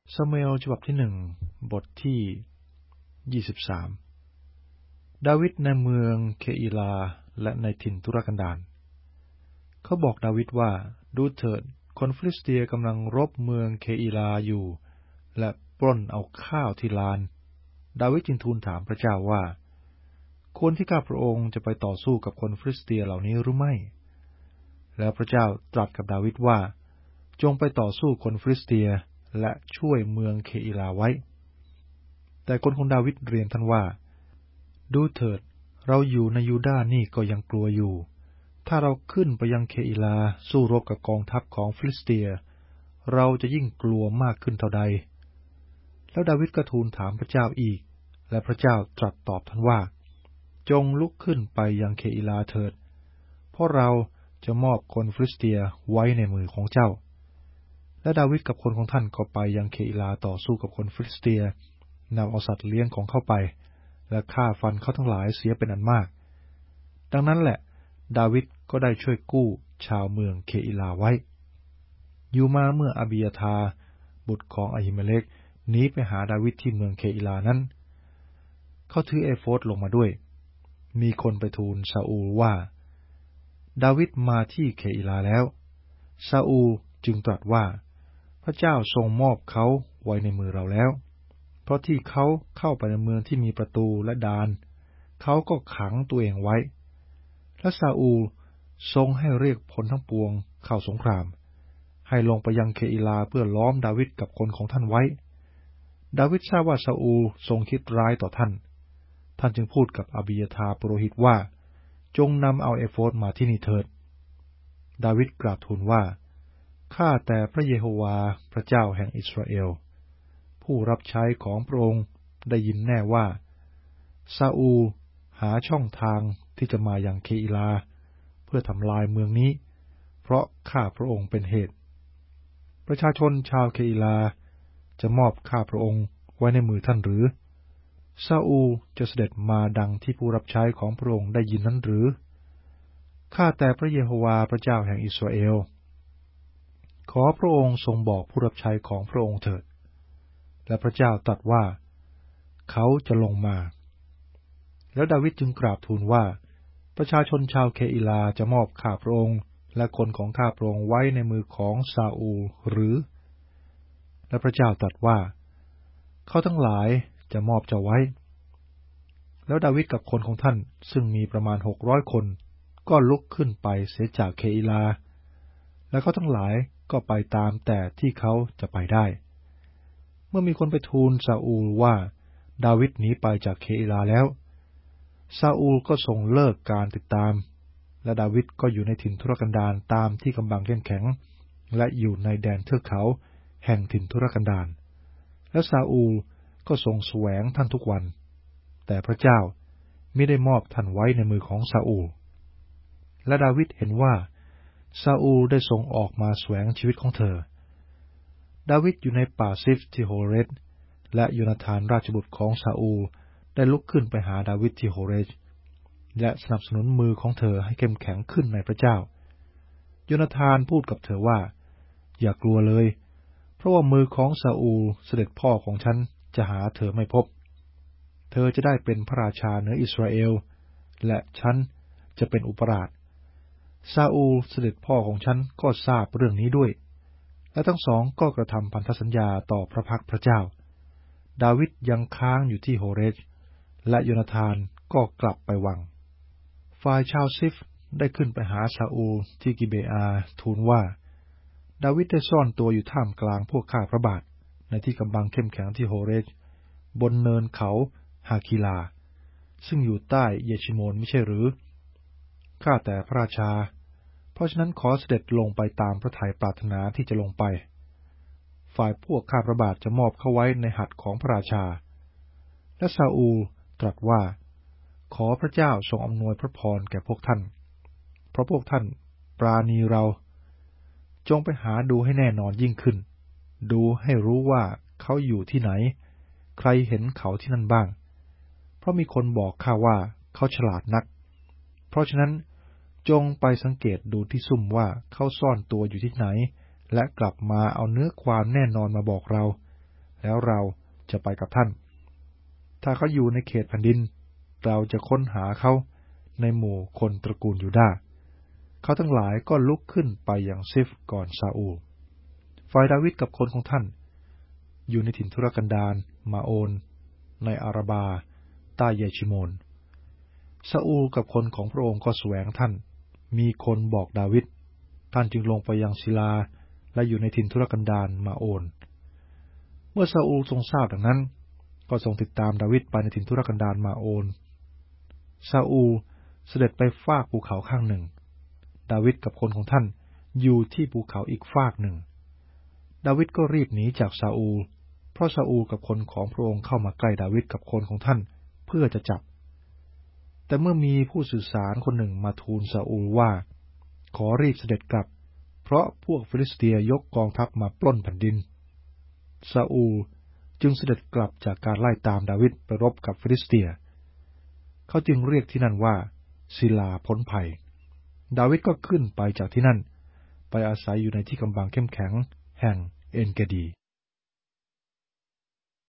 ซามูเอลฉบับที่1บทที่23ดาวิดในเมืองเคอิลาและในถิ่นทุรกันดารเขาบอกดาวิดว่าดูเถิดคนฟิลิสเตียกำลังรบเมืองเคอิลาอยู่และปล้นเอาข้าวที่ลานดาวิดจึงทูลถามพระเจ้าว่าควรที่ข้าพระองค์จะไปต่อสู้กับคนฟิลิสเตียเหล่านี้หรือไม่แล้วพระเจ้าตรัสกับดาวิดว่าจงไปต่อสู้คนฟิลิสเตียและช่วยเมืองเคอิลาไว้แต่คนของดาวิดเรียนท่านว่าดูเถิดเราอยู่ในยูดาห์นี่ก็ยังกลัวอยู่ถ้าเราขึ้นไปยังเคอิลาสู้รบกับกองทัพของฟิลิสเตียเราจะยิ่งกลัวมากขึ้นเท่าใดแล้วดาวิดก็ทูลถามพระเจ้าอีกและพระเจ้าตรัสตอบท่านว่าจงลุกขึ้นไปยังเคอิลาเถิดเพราะเราจะมอบคนฟิลิสเตียไว้ในมือของเจ้าและดาวิดกับคนของท่านก็ไปยังเคอิลาต่อสู้กับคนฟิลิสเตียนำเอาสัตว์เลี้ยงของเขาไปและฆ่าฟันเขาทั้งหลายเสียเป็นอันมากดังนั้นแหละดาวิดก็ได้ช่วยกู้ชาวเมืองเคอิลาไว้อยู่มาเมื่ออาบียาธาบุตรของอหิเมเลกหนีไปหาดาวิดที่เมืองเคอิลานั้นเขาถือเอโฟดลงมาด้วยมีคนไปทูลซาอูลว่าดาวิดมาที่เคอิลาแล้วซาอูลจึงตรัสว่าพระเจ้าทรงมอบเขาไว้ในมือเราแล้วเพราะที่เขาเข้าไปในเมืองที่มีประตูและดานเขาก็ขังตัวเองไว้และซาอูลทรงให้เรียกพลทั้งปวงเข้าสงครามให้ลงไปยังเคอิลาเพื่อล้อมดาวิดกับคนของท่านไว้ดาวิดทราบว่าซาอูลทรงคิดร้ายต่อท่านจึงพูดกับอาบิยาธาปุโรหิตว่าจงนำเอาเอโฟดมาที่นี่เถิดดาวิดกราบทูลว่าข้าแต่พระเยโฮวาห์พระเจ้าแห่งอิสราเอลผู้รับใช้ของพระองค์ได้ยินแน่ว่าซาอูลหาช่องทางที่จะมายังเคอิลาเพื่อทำลายเมืองนี้เพราะข้าพระองค์เป็นเหตุประชาชนชาวเคอิลาจะมอบข้าพระองค์ไว้ในมือท่านหรือซาอูลจะเสด็จมาดังที่ผู้รับใช้ของพระองค์ได้ยินนั้นหรือข้าแต่พระเยโฮวาห์พระเจ้าแห่งอิสราเอลขอพระองค์ทรงบอกผู้รับใช้ของพระองค์เถิดและพระเจ้าตรัสว่าเขาจะลงมาแล้วดาวิดจึงกราบทูลว่าประชาชนชาวเคอิลาจะมอบข้าพระองค์และคนของข้าพระองค์ไว้ในมือของซาอูลหรือและพระเจ้าตรัสว่าเขาทั้งหลายจะมอบเจ้าไว้แล้วดาวิดกับคนของท่านซึ่งมีประมาณ600 คนก็ลุกขึ้นไปเสียจากเคอิลาและเขาทั้งหลายก็ไปตามแต่ที่เขาจะไปได้เมื่อมีคนไปทูลซาอูลว่าดาวิดหนีไปจากเคอิลาแล้วซาอูลก็ทรงเลิกการติดตามและดาวิดก็อยู่ในถิ่นทุรกันดารตามที่กำบังเข้มแข็งและอยู่ในแดนเทือกเขาแห่งถิ่นทุรกันดารและซาอูลก็ทรงแสวงท่านทุกวันแต่พระเจ้ามิได้มอบท่านไว้ในมือของซาอูลและดาวิดเห็นว่าซาอูลได้ทรงออกมาแสวงชีวิตของเธอดาวิดอยู่ในป่าซิฟที่โฮเรชและโยนาธานราชบุตรของซาอูลได้ลุกขึ้นไปหาดาวิดที่โฮเรชและสนับสนุนมือของเธอให้เข้มแข็งขึ้นในพระเจ้าโยนาธานพูดกับเธอว่าอย่ากลัวเลยเพราะว่ามือของซาอูลเสด็จพ่อของฉันจะหาเธอไม่พบเธอจะได้เป็นพระราชาเหนืออิสราเอลและฉันจะเป็นอุปราชซาอูลเสด็จพ่อของฉันก็ทราบเรื่องนี้ด้วยและทั้งสองก็กระทำพันธสัญญาต่อพระพักพระเจ้าดาวิดยังค้างอยู่ที่โฮเรชและโยนาธานก็กลับไปวังฝ่ายชาวซิฟได้ขึ้นไปหาซาอูลที่กิเบอาทูลว่าดาวิดได้ซ่อนตัวอยู่ท่ามกลางพวกข้าพระบาทในที่กำบังเข้มแข็งที่โฮเรชบนเนินเขาฮาคิลาซึ่งอยู่ใต้เยชิโมนไม่ใช่หรือข้าแต่พระราชาเพราะฉะนั้นขอเสด็จลงไปตามพระทัยปรารถนาที่จะลงไปฝ่ายพวกข้าพระบาทจะมอบเขาไว้ในหัตถ์ของพระราชาและซาอูลตรัสว่าขอพระเจ้าทรงอำนวยพระพรแก่พวกท่านเพราะพวกท่านปราณีเราจงไปหาดูให้แน่นอนยิ่งขึ้นดูให้รู้ว่าเขาอยู่ที่ไหนใครเห็นเขาที่นั่นบ้างเพราะมีคนบอกข้าว่าเขาฉลาดนักเพราะฉะนั้นจงไปสังเกตดูที่ซุ่มว่าเขาซ่อนตัวอยู่ที่ไหนและกลับมาเอาเนื้อความแน่นอนมาบอกเราแล้วเราจะไปกับท่านถ้าเขาอยู่ในเขตแผ่นดินเราจะค้นหาเขาในหมู่คนตระกูลยูดาห์เขาทั้งหลายก็ลุกขึ้นไปยังซิฟก่อนซาอูลฝ่ายดาวิดกับคนของท่านอยู่ในถิ่นทุรกันดารมาโอนในอาราบาใต้เยชิโมนซาอูลกับคนของพระองค์ก็แสวงท่านมีคนบอกดาวิดท่านจึงลงไปยังศิลาและอยู่ในถิ่นทุรกันดารมาโอนเมื่อซาอูลทรงทราบดังนั้นก็ทรงติดตามดาวิดไปในถิ่นทุรกันดารมาโอนซาอูลเสด็จไปฟากภูเขาข้างหนึ่งดาวิดกับคนของท่านอยู่ที่ภูเขาอีกฟากหนึ่งดาวิดก็รีบหนีจากซาอูลเพราะซาอูลกับคนของพระองค์เข้ามาใกล้ดาวิดกับคนของท่านเพื่อจะจับแต่เมื่อมีผู้สื่อสารคนหนึ่งมาทูลซาอูลว่าขอรีบเสด็จกลับเพราะพวกฟิลิสเตียยกกองทัพมาปล้นแผ่นดินซาอูลจึงเสด็จกลับจากการไล่ตามดาวิดไปรบกับฟิลิสเตียเขาจึงเรียกที่นั่นว่าศิลาพ้นภัยดาวิดก็ขึ้นไปจากที่นั่นไปอาศัยอยู่ในที่กำบังเข้มแข็งแห่งเอ็นเกดี